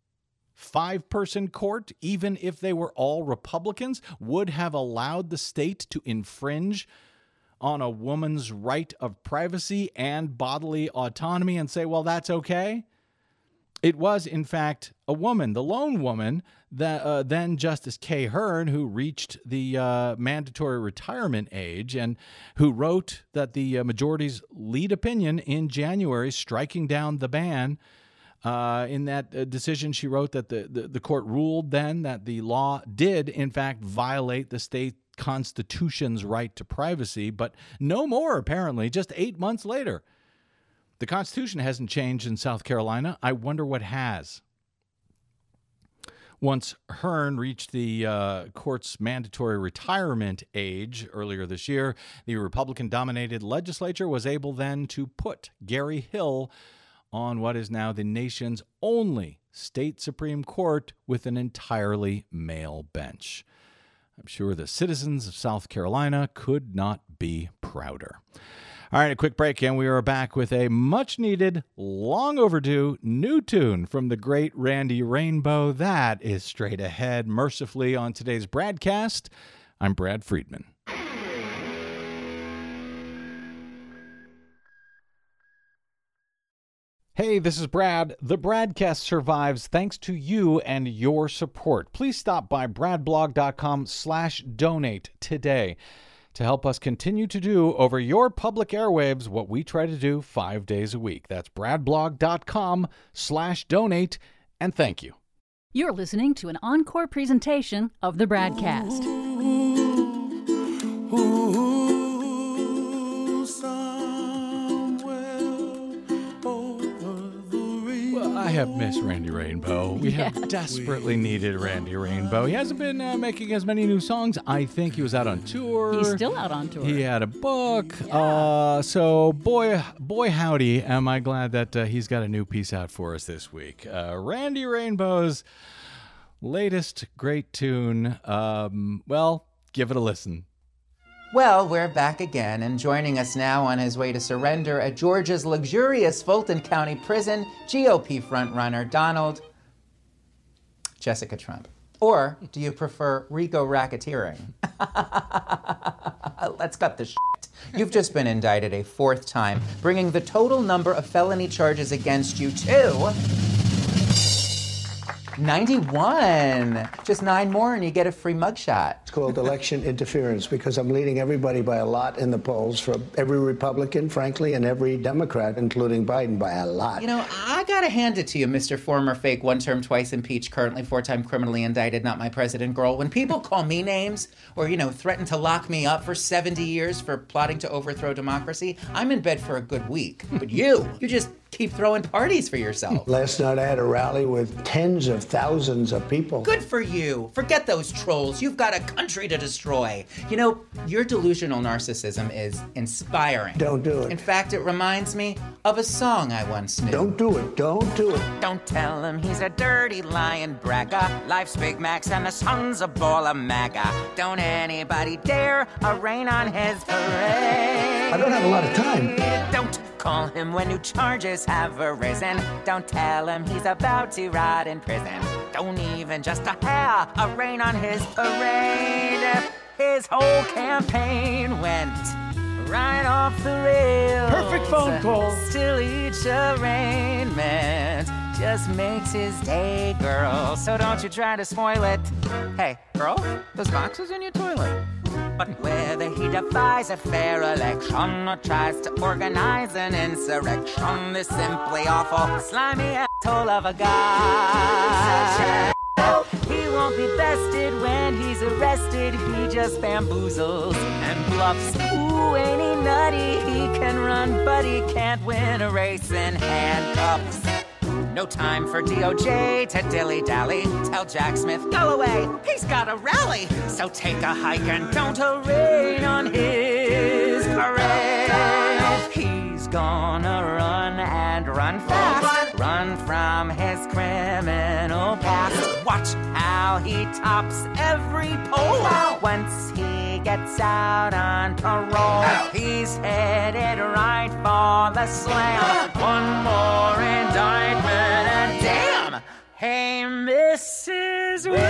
Speaker 3: five-person court, even if they were all Republicans, would have allowed the state to infringe on a woman's right of privacy and bodily autonomy and say, well, that's okay? It was, in fact, a woman, the lone woman, that uh, then Justice Kay Hearn, who reached the uh, mandatory retirement age and who wrote that the uh, majority's lead opinion in January striking down the ban. Uh, in that uh, decision, she wrote that the, the, the court ruled then that the law did, in fact, violate the state constitution's right to privacy, but no more, apparently, just eight months later. The Constitution hasn't changed in South Carolina. I wonder what has. Once Hearn reached the uh, court's mandatory retirement age earlier this year, the Republican-dominated legislature was able then to put Gary Hill on what is now the nation's only state Supreme Court with an entirely male bench. I'm sure the citizens of South Carolina could not be prouder. All right, a quick break, and we are back with a much-needed, long overdue new tune from the great Randy Rainbow. That is straight ahead, mercifully, on today's Bradcast. I'm Brad Friedman. Hey, this is Brad. The Bradcast survives thanks to you and your support. Please stop by bradblog.com slash donate today to help us continue to do over your public airwaves what we try to do five days a week. That's bradblog.com slash donate, and thank you.
Speaker 1: You're listening to an encore presentation of the Bradcast.
Speaker 3: I have missed Randy Rainbow. We
Speaker 1: Yeah.
Speaker 3: have desperately needed Randy Rainbow. He hasn't been uh, making as many new songs. I think he was out on tour.
Speaker 1: He's still out on tour.
Speaker 3: He had a book. Uh, so, boy, boy, howdy, am I glad that uh, he's got a new piece out for us this week. Uh, Randy Rainbow's latest great tune. Um, well, give it a listen.
Speaker 7: Well, we're back again, and joining us now on his way to surrender at Georgia's luxurious Fulton County Prison, G O P frontrunner Donald Jessica Trump. Or do you prefer Rico racketeering? Let's cut the shit. You've just been indicted a fourth time, bringing the total number of felony charges against you to ninety-one. Just nine more and you get a free mugshot.
Speaker 8: It's called election interference because I'm leading everybody by a lot in the polls, from every Republican, frankly, and every Democrat, including Biden, by a lot.
Speaker 7: You know, I gotta hand it to you, Mister Former Fake, one-term, twice impeached, currently four-time criminally indicted, not my president girl. When people call me names or, you know, threaten to lock me up for seventy years for plotting to overthrow democracy, I'm in bed for a good week. But you, you just keep throwing parties for yourself.
Speaker 8: Last night I had a rally with tens of thousands of people.
Speaker 7: Good for you. Forget those trolls. You've got a country to destroy. You know, your delusional narcissism is inspiring.
Speaker 8: Don't do it.
Speaker 7: In fact, it reminds me of a song I once knew.
Speaker 8: Don't do it. Don't do it.
Speaker 7: Don't tell him he's a dirty lying bragger. Life's Big Macs and the sun's a ball of MAGA. Don't anybody dare rain on his parade.
Speaker 8: I don't have a lot of time.
Speaker 7: Don't call him when new charges have arisen. Don't tell him he's about to rot in prison. Don't even just a hair a rain on his parade. His whole campaign went right off the rails.
Speaker 9: Perfect phone call.
Speaker 7: Still each arraignment just makes his day, girl. So don't you try to spoil it. Hey, girl, those boxes in your toilet. But whether he defies a fair election or tries to organize an insurrection, this simply awful, slimy asshole of a guy. He won't be bested when he's arrested. He just bamboozles and bluffs. Ooh, ain't he nutty? He can run, but he can't win a race in handcuffs. No time for D O J to dilly-dally. Tell Jack Smith, go away, he's got a rally. So take a hike and don't rain on his parade. He's gonna run and run fast. Run from his criminal past. Watch how he tops every poll. Once he gets out on parole, he's headed right for the slam. One more indictment and damn! Hey, Missus Willis,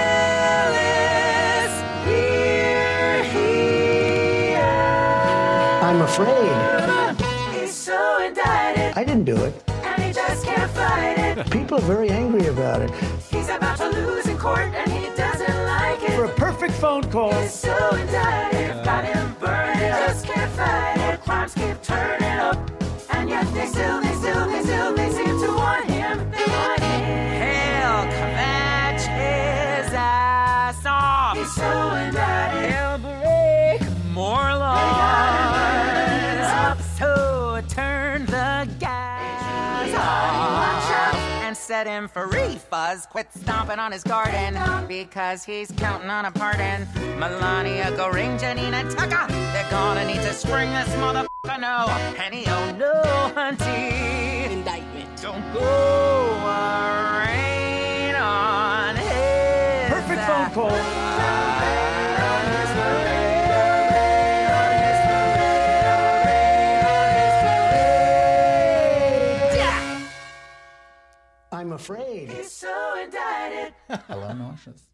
Speaker 7: here he is.
Speaker 8: I'm afraid.
Speaker 7: He's so indicted,
Speaker 8: I didn't do it.
Speaker 7: and he just can't fight it.
Speaker 8: People are very angry about it.
Speaker 7: He's about to lose in court, and he doesn't like
Speaker 9: For a
Speaker 7: it.
Speaker 9: perfect phone call.
Speaker 7: He's so indicted, got him burned, he just can't fight it. Crimes keep turning up, and yet they still, they still, they still, they seem to want him. They want him. He'll kvetch his ass off. He's so indicted, he'll break more laws. So turn the gas off and set set him free. Fuzz quit stomping on his garden because he's counting on a pardon. Melania, Goring, Janine, and Tucker, they're gonna need to spring this motherfucker no. And he oh no, hunty.
Speaker 9: Indictment.
Speaker 7: Don't go a rain on his.
Speaker 10: Perfect phone call.
Speaker 8: I'm afraid.
Speaker 7: He's so indicted.
Speaker 10: Hello, nauseous.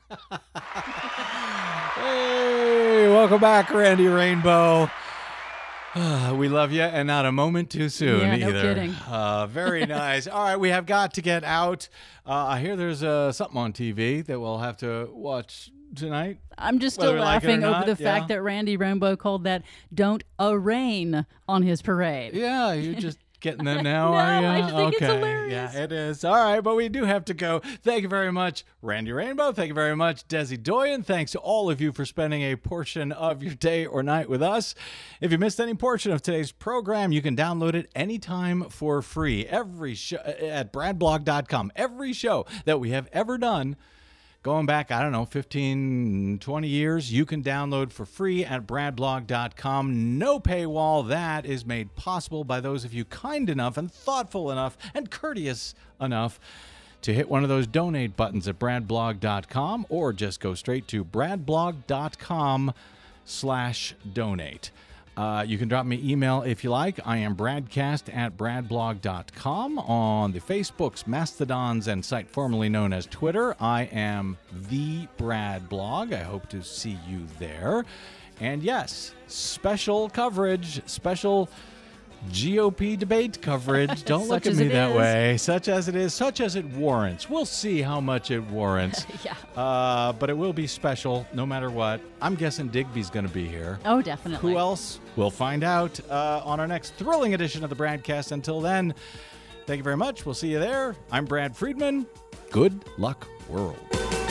Speaker 3: Hey, welcome back, Randy Rainbow. Uh, we love you, and not a moment too soon
Speaker 1: Yeah, no
Speaker 3: either.
Speaker 1: kidding.
Speaker 3: Uh, very nice. All right, we have got to get out. Uh, I hear there's uh, something on T V that we'll have to watch tonight.
Speaker 1: I'm just still
Speaker 3: Whether we like it or
Speaker 1: laughing over
Speaker 3: not,
Speaker 1: the fact
Speaker 3: yeah.
Speaker 1: that Randy Rainbow called that "Don't arraign" on his parade.
Speaker 3: Yeah, you're just getting them now,
Speaker 1: No,
Speaker 3: are you?
Speaker 1: I just think it's
Speaker 3: okay.
Speaker 1: hilarious.
Speaker 3: Yeah, it is. All right, but we do have to go. Thank you very much, Randy Rainbow. Thank you very much, Desi Doyen. Thanks to all of you for spending a portion of your day or night with us. If you missed any portion of today's program, you can download it anytime for free. Every show at brad blog dot com. Every show that we have ever done, going back, I don't know, fifteen, twenty years, you can download for free at brad blog dot com. No paywall. That is made possible by those of you kind enough and thoughtful enough and courteous enough to hit one of those donate buttons at brad blog dot com, or just go straight to brad blog dot com slash donate. Uh, you can drop me email if you like. I am bradcast at brad blog dot com. On the Facebooks, Mastodons, and site formerly known as Twitter, I am the Brad Blog. I hope to see you there. And yes, special coverage, special G O P debate coverage. Don't look
Speaker 1: Such
Speaker 3: at
Speaker 1: as
Speaker 3: me
Speaker 1: it
Speaker 3: that
Speaker 1: is.
Speaker 3: way. Such as it is, such as it warrants. We'll see how much it warrants.
Speaker 1: Yeah.
Speaker 3: Uh, but it will be special no matter what. I'm guessing Digby's going to be here.
Speaker 1: Oh, definitely.
Speaker 3: Who else? We'll find out uh, on our next thrilling edition of the Bradcast. Until then, thank you very much. We'll see you there. I'm Brad Friedman. Good luck, world.